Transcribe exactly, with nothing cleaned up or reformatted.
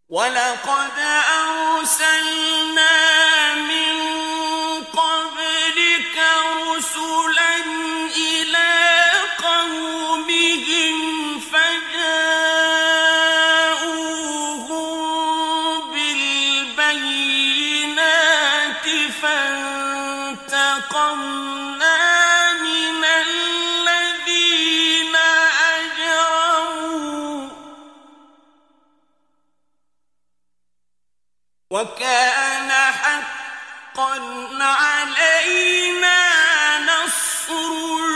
وَلَقَدْ أَرْسَلْنَا مِن قَبْلِكَ رُسُلًا إِلَىٰ قَوْمِهِمْ فَجَاءُوهُم بِالْبَيِّنَاتِ فَانتَقَمْنَا مِنَ الَّذِينَ أَجْرَمُوا ۖ وَكَانَ حَقًّا عَلَيْنَا نَصْرُ